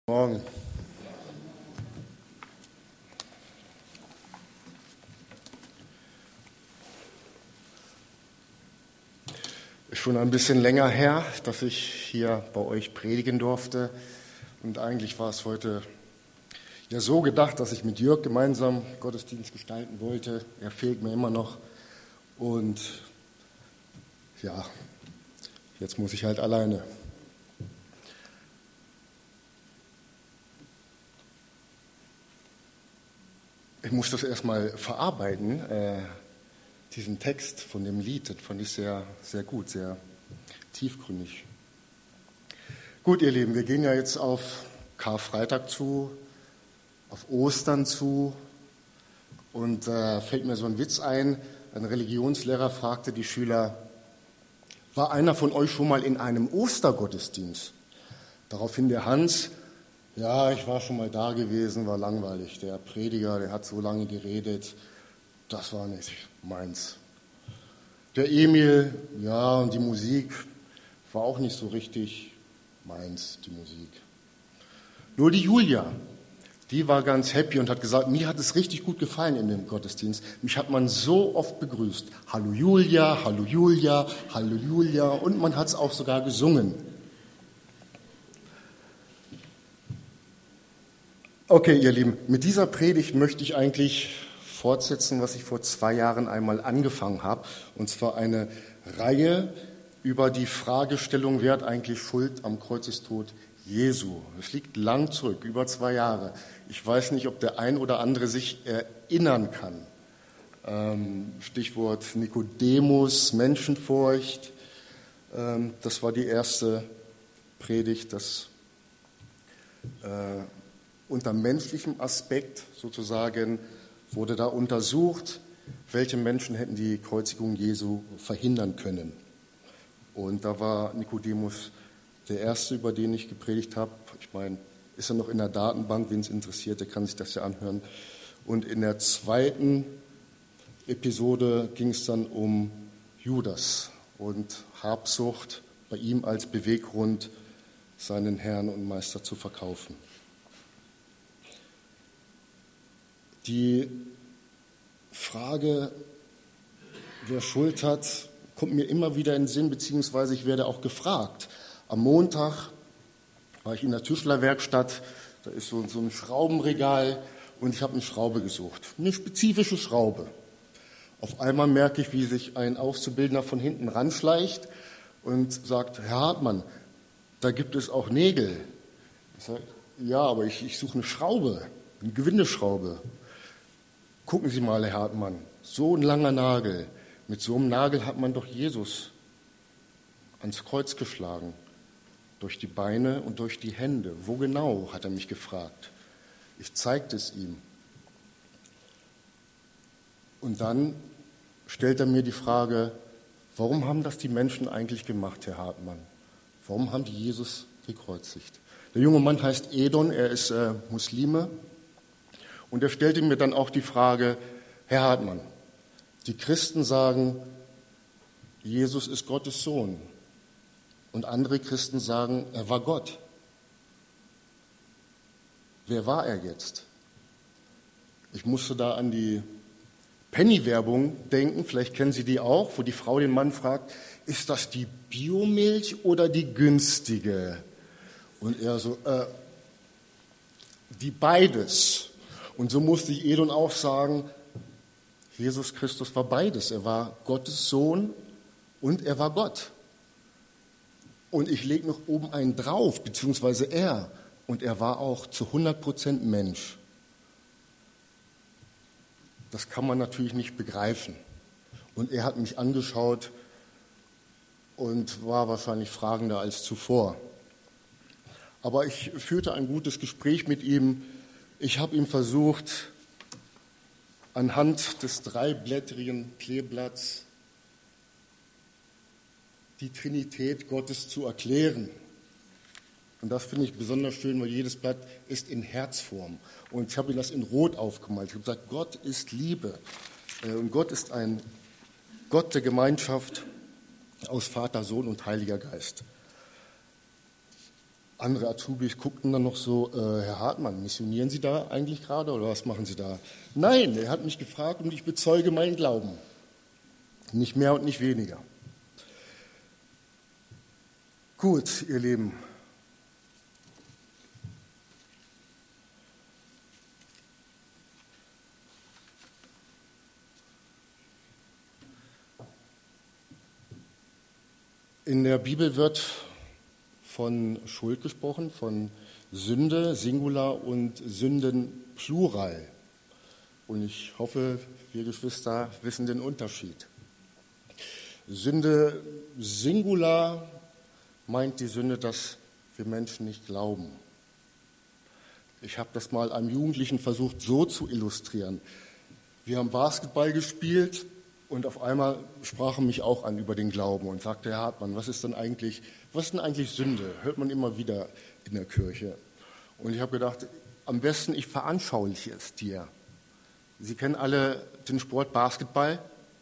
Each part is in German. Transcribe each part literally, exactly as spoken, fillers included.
Morgen. Ist schon ein bisschen länger her, dass ich hier bei euch predigen durfte. Und eigentlich war es heute ja so gedacht, dass ich mit Jörg gemeinsam Gottesdienst gestalten wollte. Er fehlt mir immer noch. Und ja, jetzt muss ich halt alleine. Ich muss das erstmal verarbeiten, äh, diesen Text von dem Lied. Das fand ich sehr, sehr gut, sehr tiefgründig. Gut, ihr Lieben, wir gehen ja jetzt auf Karfreitag zu, auf Ostern zu. Und äh, fällt mir so ein Witz ein. Ein Religionslehrer fragte die Schüler, war einer von euch schon mal in einem Ostergottesdienst? Daraufhin der Hans, ja, ich war schon mal da gewesen, war langweilig. Der Prediger, der hat so lange geredet, das war nicht meins. Der Emil, ja, und die Musik war auch nicht so richtig meins, die Musik. Nur die Julia, die war ganz happy und hat gesagt, mir hat es richtig gut gefallen in dem Gottesdienst. Mich hat man so oft begrüßt. Hallo Julia, hallo Julia, hallo Julia. Und man hat es auch sogar gesungen. Okay, ihr Lieben, mit dieser Predigt möchte ich eigentlich fortsetzen, was ich vor zwei Jahren einmal angefangen habe. Und zwar eine Reihe über die Fragestellung, wer hat eigentlich Schuld am Kreuzestod Jesu. Es liegt lang zurück, über zwei Jahre. Ich weiß nicht, ob der ein oder andere sich erinnern kann. Ähm, Stichwort Nikodemus, Menschenfurcht. Ähm, das war die erste Predigt, das äh, unter menschlichem Aspekt sozusagen wurde da untersucht, welche Menschen hätten die Kreuzigung Jesu verhindern können. Und da war Nikodemus der erste, über den ich gepredigt habe. Ich meine, ist er noch in der Datenbank, wen es interessiert, der kann sich das ja anhören. Und in der zweiten Episode ging es dann um Judas und Habsucht, bei ihm als Beweggrund, seinen Herrn und Meister zu verkaufen. Die Frage, wer Schuld hat, kommt mir immer wieder in den Sinn, beziehungsweise ich werde auch gefragt. Am Montag war ich in der Tischlerwerkstatt, da ist so, so ein Schraubenregal und ich habe eine Schraube gesucht, eine spezifische Schraube. Auf einmal merke ich, wie sich ein Auszubildender von hinten ranschleicht und sagt, Herr Hartmann, da gibt es auch Nägel. Ich sage, ja, aber ich, ich suche eine Schraube, eine Gewindeschraube. Gucken Sie mal, Herr Hartmann, so ein langer Nagel, mit so einem Nagel hat man doch Jesus ans Kreuz geschlagen, durch die Beine und durch die Hände. Wo genau, hat er mich gefragt. Ich zeigte es ihm. Und dann stellt er mir die Frage, warum haben das die Menschen eigentlich gemacht, Herr Hartmann? Warum haben die Jesus gekreuzigt? Der junge Mann heißt Edon, er ist äh, Muslime. Und er stellte mir dann auch die Frage, Herr Hartmann, die Christen sagen, Jesus ist Gottes Sohn. Und andere Christen sagen, er war Gott. Wer war er jetzt? Ich musste da an die Penny-Werbung denken, vielleicht kennen Sie die auch, wo die Frau den Mann fragt, ist das die Biomilch oder die günstige? Und er so, äh, die beides. Und so musste ich Edon auch sagen, Jesus Christus war beides. Er war Gottes Sohn und er war Gott. Und ich lege noch oben einen drauf, beziehungsweise er. Und er war auch zu hundert Prozent Mensch. Das kann man natürlich nicht begreifen. Und er hat mich angeschaut und war wahrscheinlich fragender als zuvor. Aber ich führte ein gutes Gespräch mit ihm. Ich habe ihm versucht, anhand des dreiblättrigen Kleeblatts die Trinität Gottes zu erklären. Und das finde ich besonders schön, weil jedes Blatt ist in Herzform. Und ich habe ihm das in Rot aufgemalt. Ich habe gesagt, Gott ist Liebe. Und Gott ist ein Gott der Gemeinschaft aus Vater, Sohn und Heiliger Geist. Andere Azubis guckten dann noch so, äh, Herr Hartmann, missionieren Sie da eigentlich gerade oder was machen Sie da? Nein, er hat mich gefragt und ich bezeuge meinen Glauben. Nicht mehr und nicht weniger. Gut, ihr Lieben. In der Bibel wird von Schuld gesprochen, von Sünde, Singular und Sünden, Plural. Und ich hoffe, wir Geschwister wissen den Unterschied. Sünde, Singular, meint die Sünde, dass wir Menschen nicht glauben. Ich habe das mal einem Jugendlichen versucht, so zu illustrieren. Wir haben Basketball gespielt und auf einmal sprach er mich auch an über den Glauben und sagte, Herr Hartmann, was ist denn eigentlich, was ist denn eigentlich Sünde? Hört man immer wieder in der Kirche. Und ich habe gedacht, am besten ich veranschauliche es dir. Sie kennen alle den Sport Basketball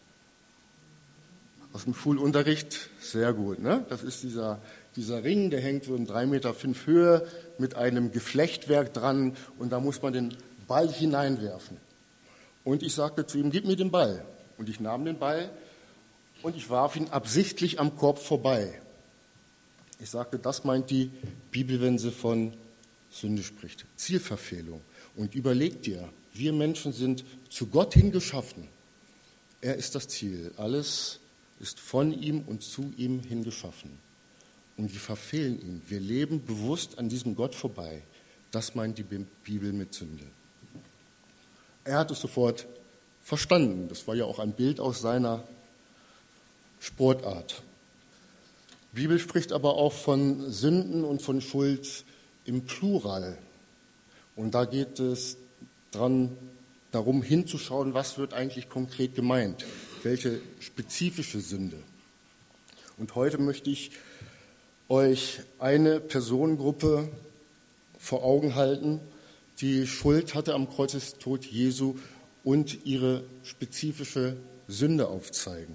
aus dem Schulunterricht, sehr gut. Ne? Das ist dieser, dieser Ring, der hängt so in drei Meter fünf Höhe mit einem Geflechtwerk dran und da muss man den Ball hineinwerfen. Und ich sagte zu ihm, gib mir den Ball. Und ich nahm den Ball und ich warf ihn absichtlich am Korb vorbei. Ich sagte, das meint die Bibel, wenn sie von Sünde spricht. Zielverfehlung. Und überleg dir, wir Menschen sind zu Gott hin geschaffen. Er ist das Ziel. Alles ist von ihm und zu ihm hin geschaffen. Und wir verfehlen ihn. Wir leben bewusst an diesem Gott vorbei. Das meint die Bibel mit Sünde. Er hat es sofort verstanden. Das war ja auch ein Bild aus seiner Sportart. Die Bibel spricht aber auch von Sünden und von Schuld im Plural. Und da geht es dran, darum hinzuschauen, was wird eigentlich konkret gemeint, welche spezifische Sünde. Und heute möchte ich euch eine Personengruppe vor Augen halten, die Schuld hatte am Kreuzestod Jesu und ihre spezifische Sünde aufzeigen.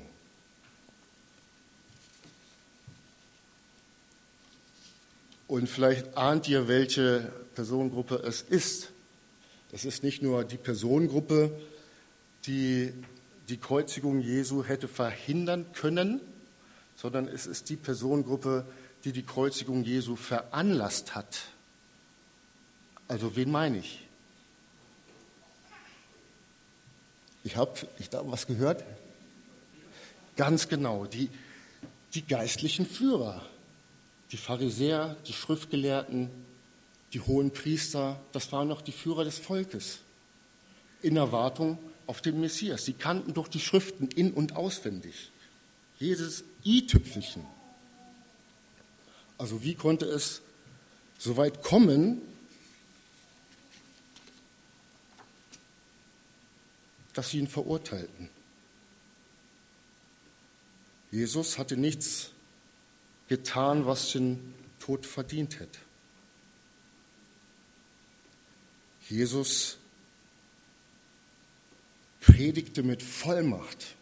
Und vielleicht ahnt ihr, welche Personengruppe es ist. Es ist nicht nur die Personengruppe, die die Kreuzigung Jesu hätte verhindern können, sondern es ist die Personengruppe, die die Kreuzigung Jesu veranlasst hat. Also wen meine ich? Ich habe ich da was gehört? Ganz genau, die, die geistlichen Führer, die Pharisäer, die Schriftgelehrten, die hohen Priester, das waren noch die Führer des Volkes in Erwartung auf den Messias. Sie kannten doch die Schriften in- und auswendig. Jedes i-Tüpfelchen. Also wie konnte es so weit kommen, dass sie ihn verurteilten? Jesus hatte nichts getan, was den Tod verdient hätte. Jesus predigte mit Vollmacht.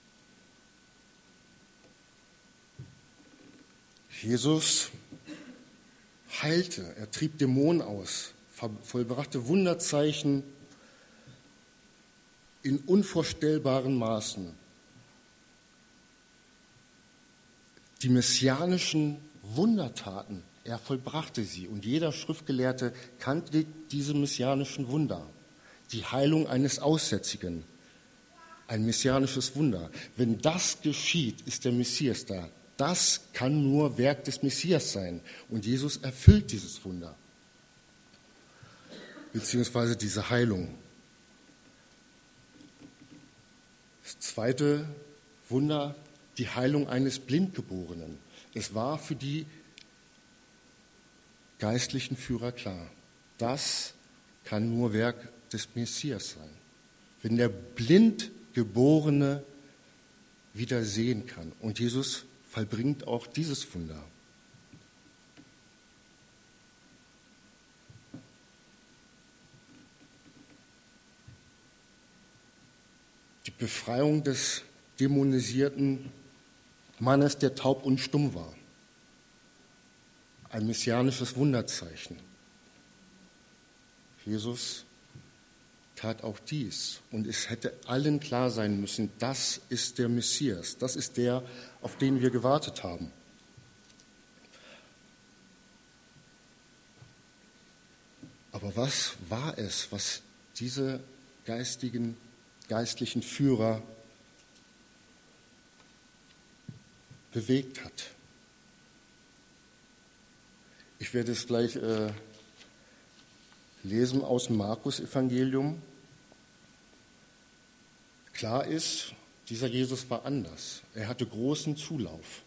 Jesus heilte, er trieb Dämonen aus, vollbrachte Wunderzeichen in unvorstellbaren Maßen. Die messianischen Wundertaten, er vollbrachte sie und jeder Schriftgelehrte kannte diese messianischen Wunder. Die Heilung eines Aussätzigen, ein messianisches Wunder. Wenn das geschieht, ist der Messias da. Das kann nur Werk des Messias sein. Und Jesus erfüllt dieses Wunder, beziehungsweise diese Heilung. Das zweite Wunder, die Heilung eines Blindgeborenen. Es war für die geistlichen Führer klar, das kann nur Werk des Messias sein. Wenn der Blindgeborene wieder sehen kann. Und Jesus vollbringt auch dieses Wunder. Die Befreiung des dämonisierten Mannes, der taub und stumm war. ein messianisches Wunderzeichen. Jesus tat auch dies. Und es hätte allen klar sein müssen, das ist der Messias, das ist der, auf den wir gewartet haben. Aber was war es, was diese geistigen, geistlichen Führer bewegt hat? Ich werde es gleich äh, lesen aus dem Markus-Evangelium. Klar ist, dieser Jesus war anders. Er hatte großen Zulauf.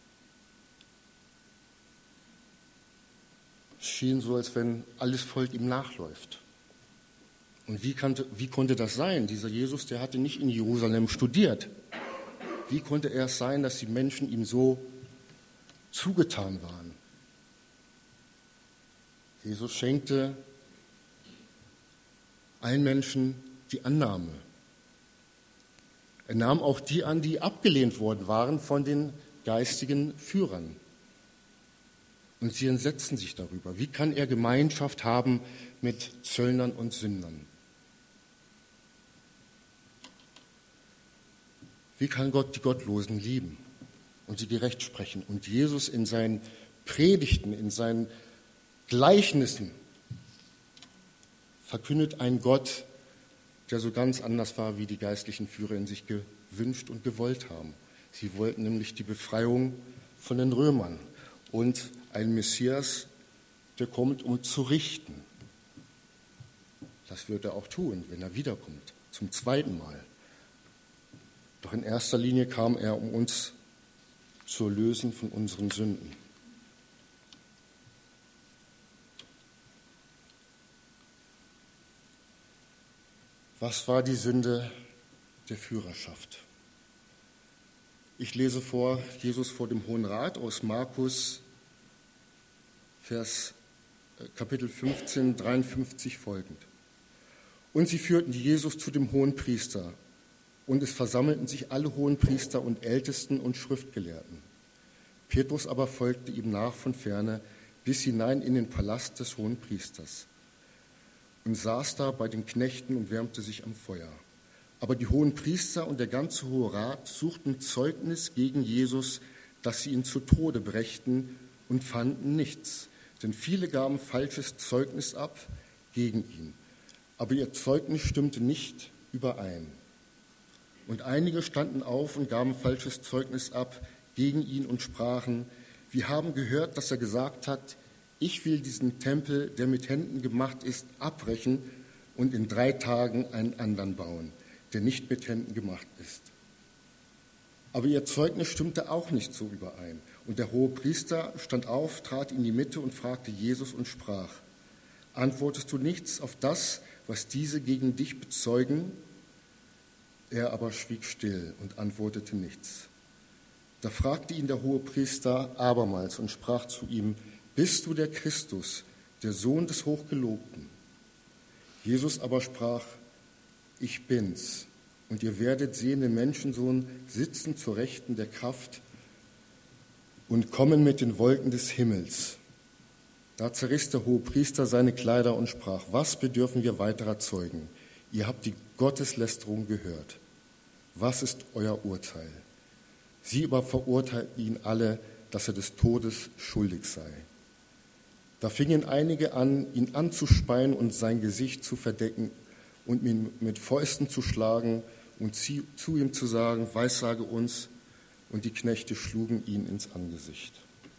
Es schien so, als wenn alles Volk ihm nachläuft. Und wie, kannte, wie konnte das sein? Dieser Jesus, der hatte nicht in Jerusalem studiert. Wie konnte er es sein, dass die Menschen ihm so zugetan waren? Jesus schenkte allen Menschen die Annahme. Er nahm auch die an, die abgelehnt worden waren von den geistigen Führern. Und sie entsetzten sich darüber. Wie kann er Gemeinschaft haben mit Zöllnern und Sündern? Wie kann Gott die Gottlosen lieben und sie gerecht sprechen? Und Jesus in seinen Predigten, in seinen Gleichnissen verkündet einen Gott, der so ganz anders war, wie die geistlichen Führer in sich gewünscht und gewollt haben. Sie wollten nämlich die Befreiung von den Römern und einen Messias, der kommt, um zu richten. Das wird er auch tun, wenn er wiederkommt, zum zweiten Mal. Doch in erster Linie kam er, um uns zu erlösen von unseren Sünden. Was war die Sünde der Führerschaft? Ich lese vor, Jesus vor dem Hohen Rat aus Markus, Vers, Kapitel fünfzehn, dreiundfünfzig folgend. Und sie führten Jesus zu dem Hohenpriester, und es versammelten sich alle Hohenpriester und Ältesten und Schriftgelehrten. Petrus aber folgte ihm nach von ferne bis hinein in den Palast des Hohenpriesters und saß da bei den Knechten und wärmte sich am Feuer. Aber die Hohenpriester und der ganze Hohe Rat suchten Zeugnis gegen Jesus, dass sie ihn zu Tode brächten, und fanden nichts. Denn viele gaben falsches Zeugnis ab gegen ihn. Aber ihr Zeugnis stimmte nicht überein. Und einige standen auf und gaben falsches Zeugnis ab gegen ihn und sprachen: Wir haben gehört, dass er gesagt hat, ich will diesen Tempel, der mit Händen gemacht ist, abbrechen und in drei Tagen einen anderen bauen, der nicht mit Händen gemacht ist. Aber ihr Zeugnis stimmte auch nicht so überein. Und der Hohepriester stand auf, trat in die Mitte und fragte Jesus und sprach: Antwortest du nichts auf das, was diese gegen dich bezeugen? Er aber schwieg still und antwortete nichts. Da fragte ihn der Hohepriester abermals und sprach zu ihm: Bist du der Christus, der Sohn des Hochgelobten? Jesus aber sprach: Ich bin's, und ihr werdet sehen den Menschensohn sitzen zur Rechten der Kraft und kommen mit den Wolken des Himmels. Da zerriss der Hohepriester seine Kleider und sprach: Was bedürfen wir weiterer Zeugen? Ihr habt die Gotteslästerung gehört. Was ist euer Urteil? Sie aber verurteilten ihn alle, dass er des Todes schuldig sei. Da fingen einige an, ihn anzuspeien und sein Gesicht zu verdecken und ihn mit Fäusten zu schlagen und zu ihm zu sagen: Weissage uns. Und die Knechte schlugen ihn ins Angesicht.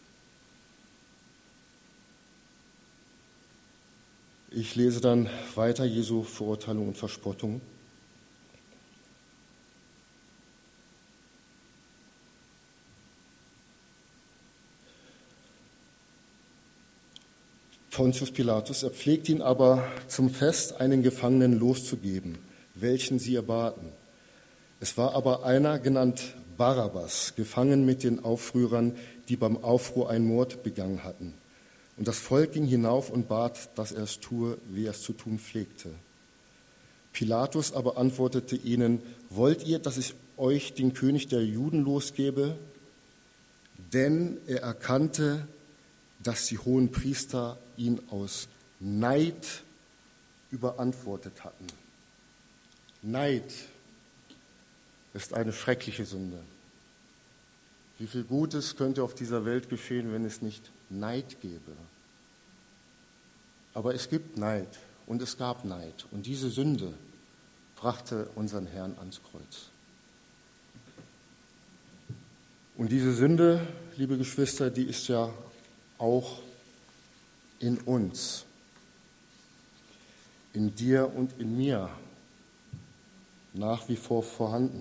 Ich lese dann weiter Jesu Verurteilung und Verspottung. Pontius Pilatus, er pflegte ihn aber zum Fest einen Gefangenen loszugeben, welchen sie erbaten. Es war aber einer, genannt Barabbas, gefangen mit den Aufrührern, die beim Aufruhr einen Mord begangen hatten. Und das Volk ging hinauf und bat, dass er es tue, wie er es zu tun pflegte. Pilatus aber antwortete ihnen: Wollt ihr, dass ich euch den König der Juden losgebe? Denn er erkannte, dass die Hohenpriester ihn aus Neid überantwortet hatten. Neid ist eine schreckliche Sünde. Wie viel Gutes könnte auf dieser Welt geschehen, wenn es nicht Neid gäbe? Aber es gibt Neid und es gab Neid. Und diese Sünde brachte unseren Herrn ans Kreuz. Und diese Sünde, liebe Geschwister, die ist ja auch in uns, in dir und in mir nach wie vor vorhanden.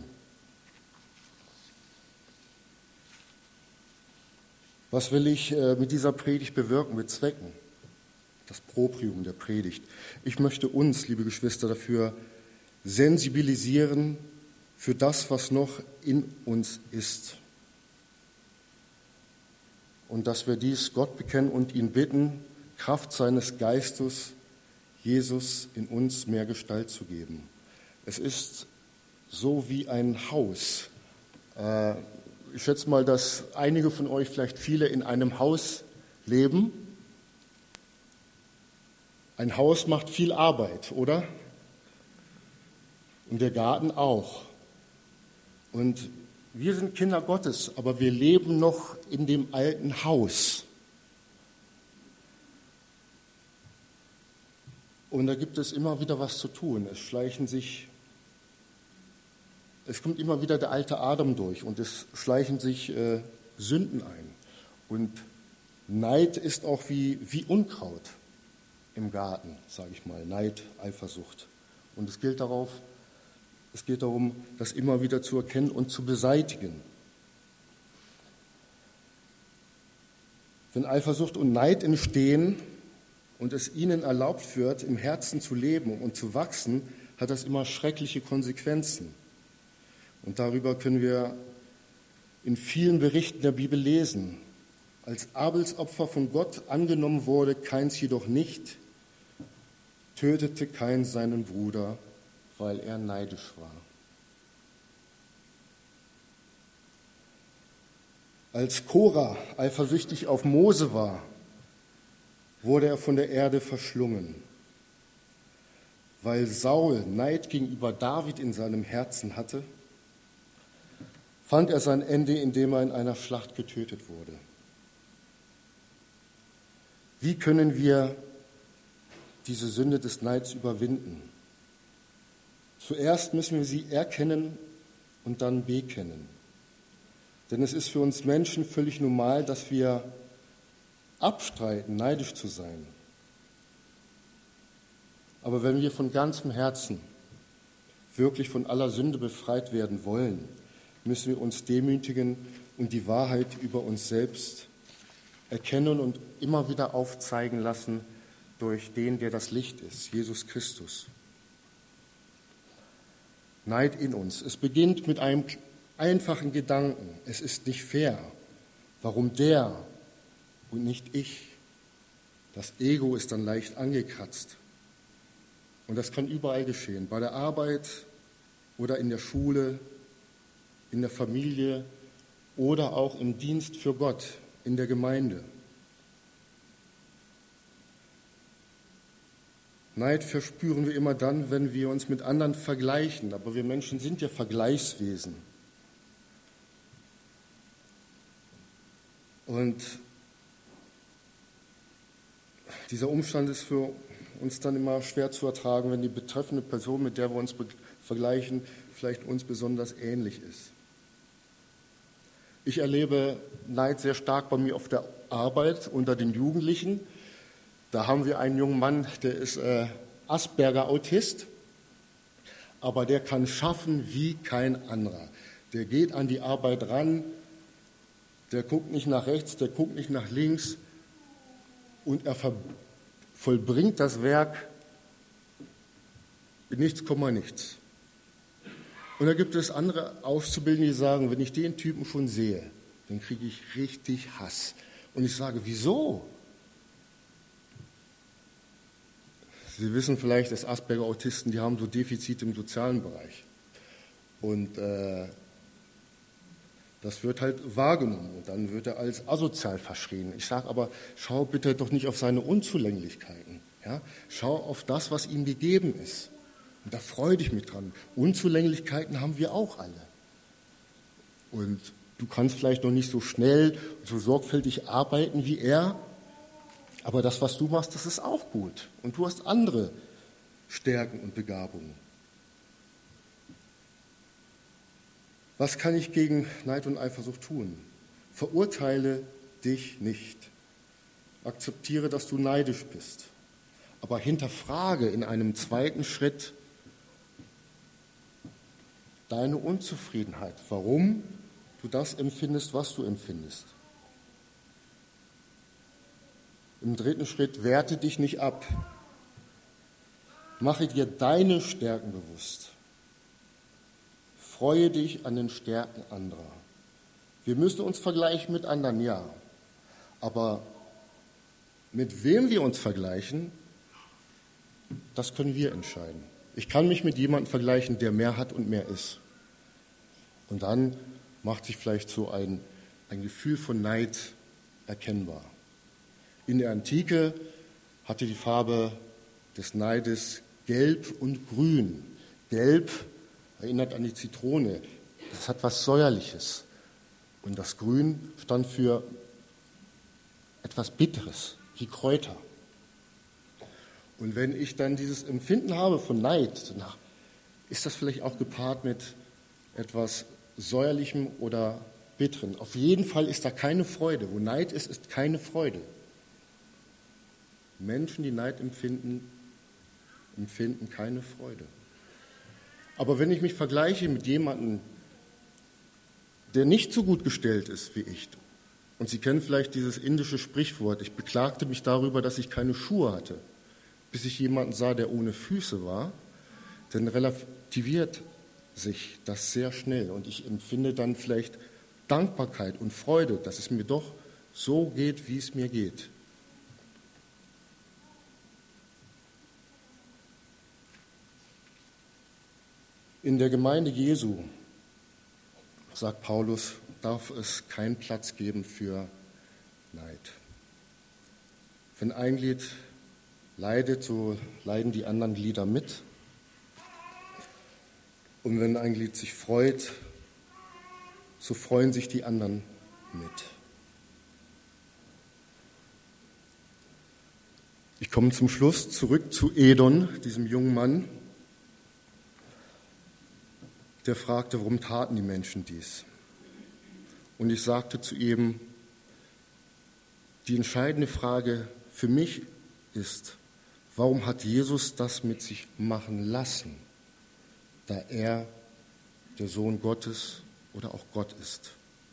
Was will ich mit dieser Predigt bewirken, bezwecken? Das Proprium der Predigt. Ich möchte uns, liebe Geschwister, dafür sensibilisieren für das, was noch in uns ist. Und dass wir dies Gott bekennen und ihn bitten, Kraft seines Geistes, Jesus in uns mehr Gestalt zu geben. Es ist so wie ein Haus. Ich schätze mal, dass einige von euch, vielleicht viele, in einem Haus leben. Ein Haus macht viel Arbeit, oder? Und der Garten auch. Und wir sind Kinder Gottes, aber wir leben noch in dem alten Haus. Und da gibt es immer wieder was zu tun. Es schleichen sich, es kommt immer wieder der alte Adam durch und es schleichen sich äh, Sünden ein. Und Neid ist auch wie, wie Unkraut im Garten, sage ich mal. Neid, Eifersucht. Und es gilt darauf, es geht darum, das immer wieder zu erkennen und zu beseitigen. Wenn Eifersucht und Neid entstehen und es ihnen erlaubt wird, im Herzen zu leben und zu wachsen, hat das immer schreckliche Konsequenzen. Und darüber können wir in vielen Berichten der Bibel lesen. Als Abels Opfer von Gott angenommen wurde, Kains jedoch nicht, tötete Kain seinen Bruder, weil er neidisch war. Als Korah eifersüchtig auf Mose war, wurde er von der Erde verschlungen. Weil Saul Neid gegenüber David in seinem Herzen hatte, fand er sein Ende, indem er in einer Schlacht getötet wurde. Wie können wir diese Sünde des Neids überwinden? Zuerst müssen wir sie erkennen und dann bekennen. Denn es ist für uns Menschen völlig normal, dass wir abstreiten, neidisch zu sein. Aber wenn wir von ganzem Herzen wirklich von aller Sünde befreit werden wollen, müssen wir uns demütigen und die Wahrheit über uns selbst erkennen und immer wieder aufzeigen lassen durch den, der das Licht ist, Jesus Christus. Neid in uns. Es beginnt mit einem einfachen Gedanken. Es ist nicht fair. Warum der und nicht ich? Das Ego ist dann leicht angekratzt. Und das kann überall geschehen. Bei der Arbeit oder in der Schule, in der Familie oder auch im Dienst für Gott, in der Gemeinde. Neid verspüren wir immer dann, wenn wir uns mit anderen vergleichen. Aber wir Menschen sind ja Vergleichswesen. Und dieser Umstand ist für uns dann immer schwer zu ertragen, wenn die betreffende Person, mit der wir uns vergleichen, vielleicht uns besonders ähnlich ist. Ich erlebe Neid sehr stark bei mir auf der Arbeit unter den Jugendlichen. Da haben wir einen jungen Mann, der ist äh, Asperger-Autist, aber der kann schaffen wie kein anderer. Der geht an die Arbeit ran, der guckt nicht nach rechts, der guckt nicht nach links und er ver- vollbringt das Werk in nichts, Komma nichts. Und da gibt es andere Auszubildende, die sagen, wenn ich den Typen schon sehe, dann kriege ich richtig Hass. Und ich sage, wieso? Sie wissen vielleicht, dass Asperger-Autisten, die haben so Defizite im sozialen Bereich. Und äh, Das wird halt wahrgenommen und dann wird er als asozial verschrien. Ich sage aber, schau bitte doch nicht auf seine Unzulänglichkeiten. Ja? Schau auf das, was ihm gegeben ist. Und da freue dich mit dran. Unzulänglichkeiten haben wir auch alle. Und du kannst vielleicht noch nicht so schnell, so sorgfältig arbeiten wie er, aber das, was du machst, das ist auch gut. Und du hast andere Stärken und Begabungen. Was kann ich gegen Neid und Eifersucht tun? Verurteile dich nicht. Akzeptiere, dass du neidisch bist. Aber hinterfrage in einem zweiten Schritt deine Unzufriedenheit. Warum du das empfindest, was du empfindest. Im dritten Schritt werte dich nicht ab. Mache dir deine Stärken bewusst. Freue dich an den Stärken anderer. Wir müssen uns vergleichen mit anderen, ja. Aber mit wem wir uns vergleichen, das können wir entscheiden. Ich kann mich mit jemandem vergleichen, der mehr hat und mehr ist. Und dann macht sich vielleicht so ein, ein Gefühl von Neid erkennbar. In der Antike hatte die Farbe des Neides Gelb und Grün. Gelb erinnert an die Zitrone. Das hat was Säuerliches. Und das Grün stand für etwas Bitteres, wie Kräuter. Und wenn ich dann dieses Empfinden habe von Neid, dann ist das vielleicht auch gepaart mit etwas Säuerlichem oder Bitteren. Auf jeden Fall ist da keine Freude. Wo Neid ist, ist keine Freude. Menschen, die Neid empfinden, empfinden keine Freude. Aber wenn ich mich vergleiche mit jemandem, der nicht so gut gestellt ist wie ich, und Sie kennen vielleicht dieses indische Sprichwort, ich beklagte mich darüber, dass ich keine Schuhe hatte, bis ich jemanden sah, der ohne Füße war, dann relativiert sich das sehr schnell und ich empfinde dann vielleicht Dankbarkeit und Freude, dass es mir doch so geht, wie es mir geht. In der Gemeinde Jesu, sagt Paulus, darf es keinen Platz geben für Neid. Wenn ein Glied leidet, so leiden die anderen Glieder mit. Und wenn ein Glied sich freut, so freuen sich die anderen mit. Ich komme zum Schluss zurück zu Edon, diesem jungen Mann, der fragte, warum taten die Menschen dies? Und ich sagte zu ihm, die entscheidende Frage für mich ist, warum hat Jesus das mit sich machen lassen, da er der Sohn Gottes oder auch Gott ist?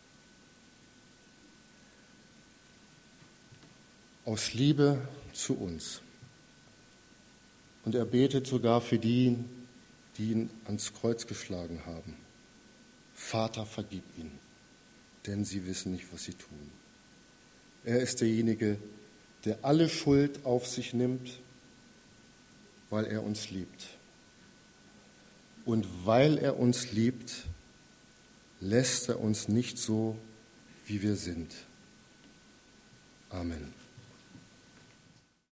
Aus Liebe zu uns. Und er betet sogar für die, die ihn ans Kreuz geschlagen haben. Vater, vergib ihnen, denn sie wissen nicht, was sie tun. Er ist derjenige, der alle Schuld auf sich nimmt, weil er uns liebt. Und weil er uns liebt, lässt er uns nicht so, wie wir sind. Amen.